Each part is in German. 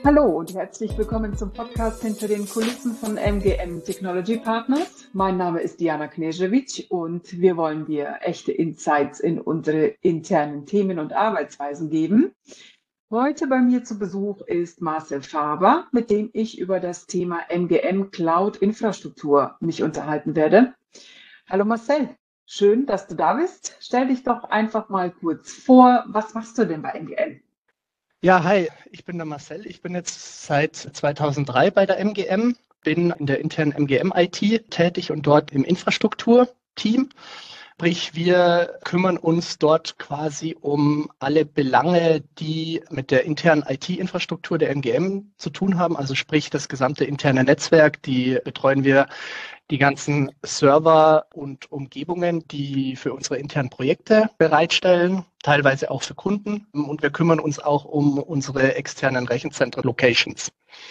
Hallo und herzlich willkommen zum Podcast hinter den Kulissen von MGM Technology Partners. Mein Name ist Diana Knežević und wir wollen dir echte Insights in unsere internen Themen und Arbeitsweisen geben. Heute bei mir zu Besuch ist Marcel Faber, mit dem ich über das Thema MGM Cloud Infrastruktur mich unterhalten werde. Hallo Marcel, schön, dass du da bist. Stell dich doch einfach mal kurz vor. Was machst du denn bei MGM? Ja, hi, ich bin der Marcel. Ich bin jetzt seit 2003 bei der MGM, bin in der internen MGM-IT tätig und dort im Infrastrukturteam. Sprich, wir kümmern uns dort quasi um alle Belange, die mit der internen IT-Infrastruktur der MGM zu tun haben. Also sprich, das gesamte interne Netzwerk, die betreuen wir, die ganzen Server und Umgebungen, die für unsere internen Projekte bereitstellen, teilweise auch für Kunden. Und wir kümmern uns auch um unsere externen Rechenzentren-Locations.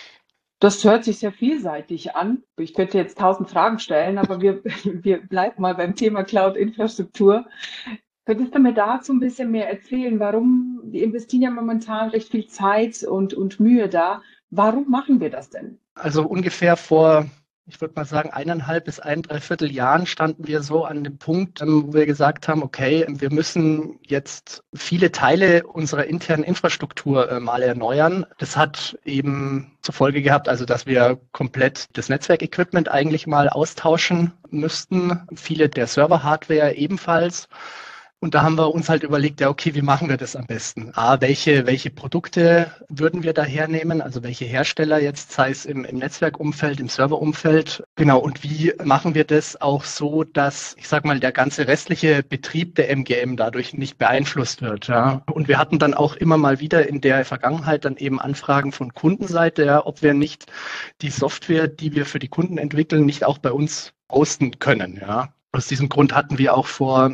Das hört sich sehr vielseitig an. Ich könnte jetzt 1000 Fragen stellen, aber wir bleiben mal beim Thema Cloud-Infrastruktur. Könntest du mir dazu ein bisschen mehr erzählen, warum wir investieren ja momentan recht viel Zeit und Mühe da. Warum machen wir das denn? Also ungefähr vor, ich würde mal sagen, 1,5 bis 1,75 Jahren standen wir so an dem Punkt, wo wir gesagt haben, okay, wir müssen jetzt viele Teile unserer internen Infrastruktur mal erneuern. Das hat eben zur Folge gehabt, also dass wir komplett das Netzwerkequipment eigentlich mal austauschen müssten. Viele der Server-Hardware ebenfalls. Und da haben wir uns halt überlegt, ja, okay, wie machen wir das am besten? Welche Produkte würden wir da hernehmen? Also welche Hersteller jetzt, sei es im Netzwerkumfeld, im Serverumfeld? Genau, und wie machen wir das auch so, dass, ich sag mal, der ganze restliche Betrieb der MGM dadurch nicht beeinflusst wird? Ja? Und wir hatten dann auch immer mal wieder in der Vergangenheit dann eben Anfragen von Kundenseite, ja, ob wir nicht die Software, die wir für die Kunden entwickeln, nicht auch bei uns hosten können, ja. Aus diesem Grund hatten wir auch vor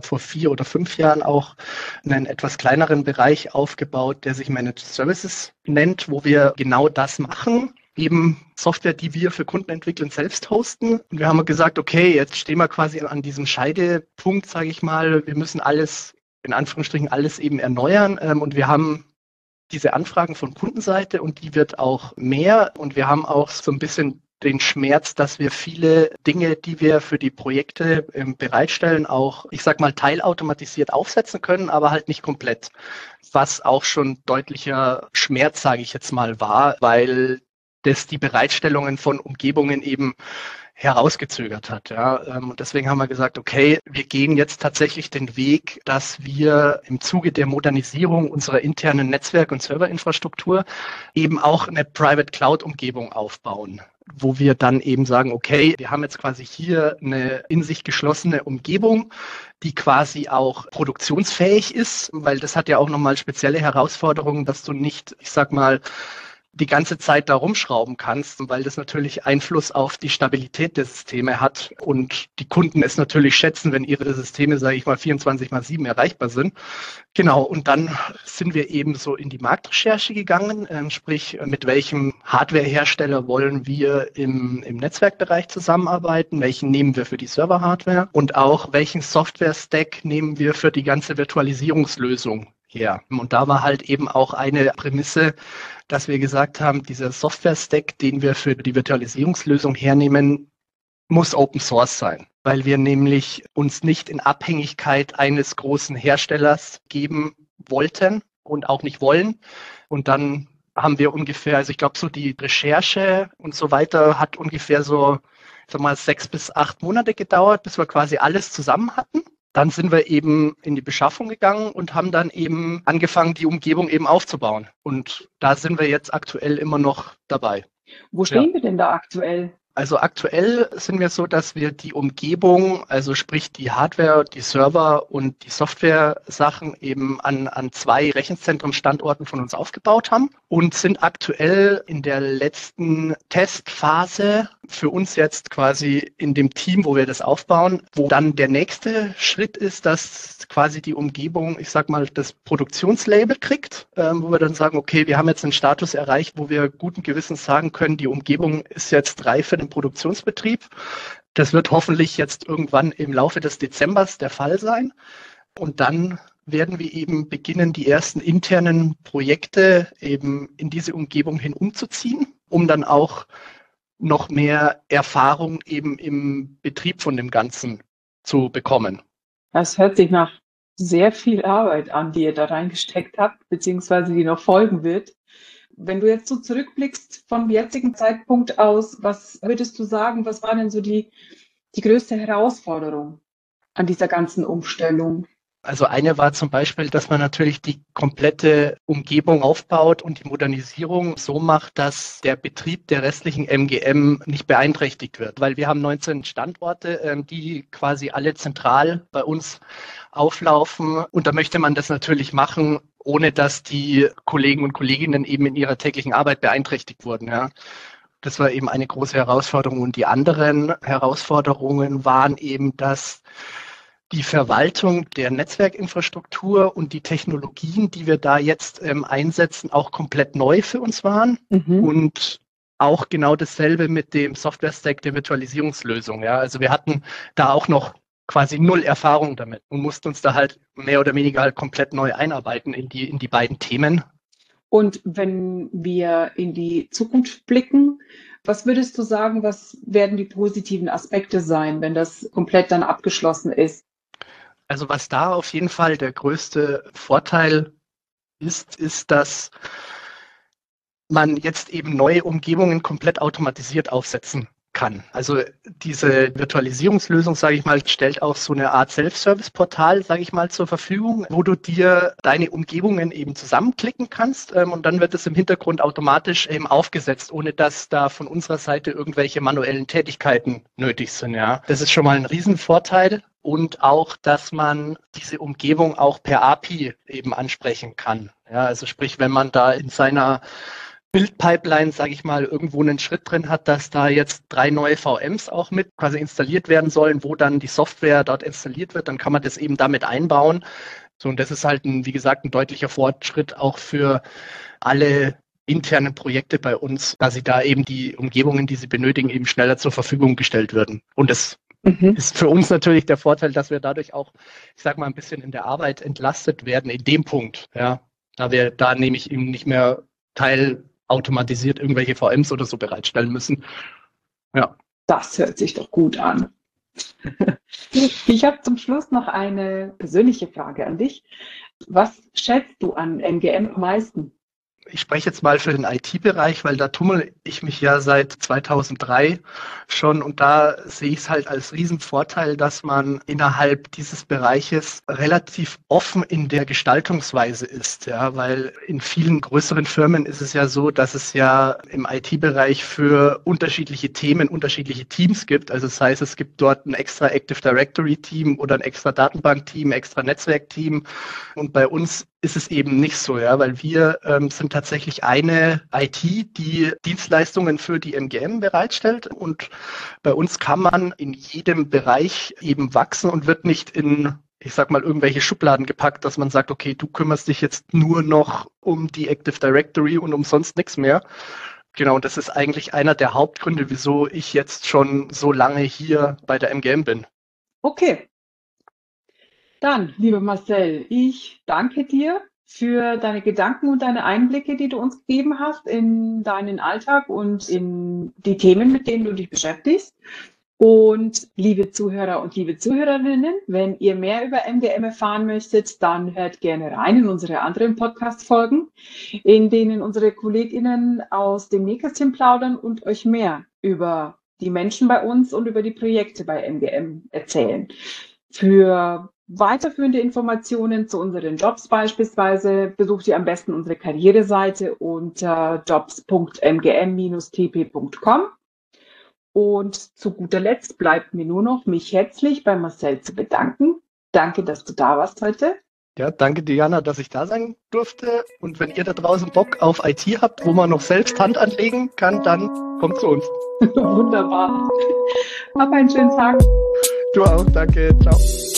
4 oder 5 Jahren auch einen etwas kleineren Bereich aufgebaut, der sich Managed Services nennt, wo wir genau das machen. Eben Software, die wir für Kunden entwickeln, selbst hosten. Und wir haben gesagt, okay, jetzt stehen wir quasi an diesem Scheidepunkt, sage ich mal. Wir müssen alles, in Anführungsstrichen, alles eben erneuern. Und wir haben diese Anfragen von Kundenseite und die wird auch mehr. Und wir haben auch so ein bisschen den Schmerz, dass wir viele Dinge, die wir für die Projekte bereitstellen, auch, ich sag mal, teilautomatisiert aufsetzen können, aber halt nicht komplett. Was auch schon deutlicher Schmerz, sage ich jetzt mal, war, weil das die Bereitstellungen von Umgebungen eben herausgezögert hat. Ja. Und deswegen haben wir gesagt, okay, wir gehen jetzt tatsächlich den Weg, dass wir im Zuge der Modernisierung unserer internen Netzwerk- und Serverinfrastruktur eben auch eine Private Cloud-Umgebung aufbauen, wo wir dann eben sagen, okay, wir haben jetzt quasi hier eine in sich geschlossene Umgebung, die quasi auch produktionsfähig ist, weil das hat ja auch nochmal spezielle Herausforderungen, dass du nicht, ich sag mal, die ganze Zeit da rumschrauben kannst, weil das natürlich Einfluss auf die Stabilität der Systeme hat und die Kunden es natürlich schätzen, wenn ihre Systeme, sage ich mal, 24/7 erreichbar sind. Genau, und dann sind wir eben so in die Marktrecherche gegangen, sprich, mit welchem Hardwarehersteller wollen wir im Netzwerkbereich zusammenarbeiten, welchen nehmen wir für die Server-Hardware und auch welchen Software-Stack nehmen wir für die ganze Virtualisierungslösung her. Und da war halt eben auch eine Prämisse, dass wir gesagt haben, dieser Software-Stack, den wir für die Virtualisierungslösung hernehmen, muss Open Source sein, weil wir nämlich uns nicht in Abhängigkeit eines großen Herstellers geben wollten und auch nicht wollen. Und dann haben wir ungefähr, also ich glaube, so die Recherche und so weiter hat ungefähr so, ich sag mal, 6 bis 8 Monate gedauert, bis wir quasi alles zusammen hatten. Dann sind wir eben in die Beschaffung gegangen und haben dann eben angefangen, die Umgebung eben aufzubauen. Und da sind wir jetzt aktuell immer noch dabei. Wo stehen wir denn da aktuell? Also aktuell sind wir so, dass wir die Umgebung, also sprich die Hardware, die Server und die Software-Sachen eben an 2 Rechenzentrum-Standorten von uns aufgebaut haben und sind aktuell in der letzten Testphase für uns jetzt quasi in dem Team, wo wir das aufbauen, wo dann der nächste Schritt ist, dass quasi die Umgebung, ich sag mal, das Produktionslabel kriegt, wo wir dann sagen, okay, wir haben jetzt einen Status erreicht, wo wir guten Gewissens sagen können, die Umgebung ist jetzt reif für den Produktionsbetrieb. Das wird hoffentlich jetzt irgendwann im Laufe des Dezembers der Fall sein. Und dann werden wir eben beginnen, die ersten internen Projekte eben in diese Umgebung hin umzuziehen, um dann auch noch mehr Erfahrung eben im Betrieb von dem Ganzen zu bekommen. Das hört sich nach sehr viel Arbeit an, die ihr da reingesteckt habt, beziehungsweise die noch folgen wird. Wenn du jetzt so zurückblickst vom jetzigen Zeitpunkt aus, was würdest du sagen, was war denn so die größte Herausforderung an dieser ganzen Umstellung? Also eine war zum Beispiel, dass man natürlich die komplette Umgebung aufbaut und die Modernisierung so macht, dass der Betrieb der restlichen MGM nicht beeinträchtigt wird. Weil wir haben 19 Standorte, die quasi alle zentral bei uns auflaufen. Und da möchte man das natürlich machen, ohne dass die Kollegen und Kolleginnen eben in ihrer täglichen Arbeit beeinträchtigt wurden. Ja. Das war eben eine große Herausforderung. Und die anderen Herausforderungen waren eben, dass die Verwaltung der Netzwerkinfrastruktur und die Technologien, die wir da jetzt einsetzen, auch komplett neu für uns waren. Und auch genau dasselbe mit dem Software-Stack der Virtualisierungslösung. Ja. Also wir hatten da auch noch quasi null Erfahrung damit und mussten uns da halt mehr oder weniger halt komplett neu einarbeiten in die beiden Themen. Und wenn wir in die Zukunft blicken, was würdest du sagen, was werden die positiven Aspekte sein, wenn das komplett dann abgeschlossen ist? Also was da auf jeden Fall der größte Vorteil ist, dass man jetzt eben neue Umgebungen komplett automatisiert aufsetzen kann. Also diese Virtualisierungslösung, sage ich mal, stellt auch so eine Art Self-Service-Portal, sage ich mal, zur Verfügung, wo du dir deine Umgebungen eben zusammenklicken kannst und dann wird es im Hintergrund automatisch eben aufgesetzt, ohne dass da von unserer Seite irgendwelche manuellen Tätigkeiten nötig sind. Ja, das ist schon mal ein Riesenvorteil. Und auch, dass man diese Umgebung auch per API eben ansprechen kann. Ja, also sprich, wenn man da in seiner Build-Pipeline, sage ich mal, irgendwo einen Schritt drin hat, dass da jetzt 3 neue VMs auch mit quasi installiert werden sollen, wo dann die Software dort installiert wird, dann kann man das eben damit einbauen. So, und das ist halt wie gesagt, ein deutlicher Fortschritt auch für alle internen Projekte bei uns, dass sie da eben die Umgebungen, die sie benötigen, eben schneller zur Verfügung gestellt werden. Und das ist für uns natürlich der Vorteil, dass wir dadurch auch, ich sag mal, ein bisschen in der Arbeit entlastet werden in dem Punkt, ja, da wir da nämlich eben nicht mehr teilautomatisiert irgendwelche VMs oder so bereitstellen müssen. Ja. Das hört sich doch gut an. Ich habe zum Schluss noch eine persönliche Frage an dich. Was schätzt du an MGM am meisten? Ich spreche jetzt mal für den IT-Bereich, weil da tummel ich mich ja seit 2003 schon und da sehe ich es halt als Riesenvorteil, dass man innerhalb dieses Bereiches relativ offen in der Gestaltungsweise ist, ja, weil in vielen größeren Firmen ist es ja so, dass es ja im IT-Bereich für unterschiedliche Themen unterschiedliche Teams gibt. Also das heißt, es gibt dort ein extra Active Directory-Team oder ein extra Datenbank-Team, extra Netzwerk-Team und bei uns ist es eben nicht so, ja, weil wir sind tatsächlich eine IT, die Dienstleistungen für die MGM bereitstellt und bei uns kann man in jedem Bereich eben wachsen und wird nicht in, ich sag mal, irgendwelche Schubladen gepackt, dass man sagt, okay, du kümmerst dich jetzt nur noch um die Active Directory und um sonst nichts mehr. Genau, und das ist eigentlich einer der Hauptgründe, wieso ich jetzt schon so lange hier bei der MGM bin. Okay. Dann, lieber Marcel, ich danke dir für deine Gedanken und deine Einblicke, die du uns gegeben hast in deinen Alltag und in die Themen, mit denen du dich beschäftigst. Und liebe Zuhörer und liebe Zuhörerinnen, wenn ihr mehr über MGM erfahren möchtet, dann hört gerne rein in unsere anderen Podcast-Folgen, in denen unsere KollegInnen aus dem Nähkästchen plaudern und euch mehr über die Menschen bei uns und über die Projekte bei MGM erzählen. Für weiterführende Informationen zu unseren Jobs beispielsweise besucht ihr am besten unsere Karriereseite unter jobs.mgm-tp.com. Und zu guter Letzt bleibt mir nur noch, mich herzlich bei Marcel zu bedanken. Danke, dass du da warst heute. Ja, danke Diana, dass ich da sein durfte. Und wenn ihr da draußen Bock auf IT habt, wo man noch selbst Hand anlegen kann, dann kommt zu uns. Wunderbar. Hab einen schönen Tag. Du auch, danke. Ciao.